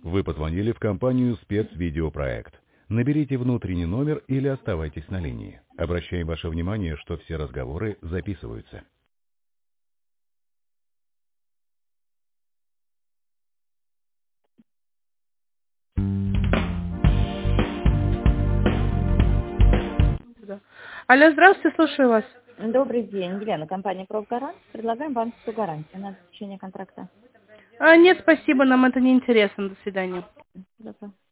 Вы позвонили в компанию «Спецвидеопроект». Наберите внутренний номер или оставайтесь на линии. Обращаем ваше внимание, что все разговоры записываются. Да. Алло, здравствуйте, слушаю вас. Добрый день, Елена, компания «Профгарант». Предлагаем банковскую гарантию на заключение контракта. Нет, спасибо, нам это не интересно. До свидания. Добро.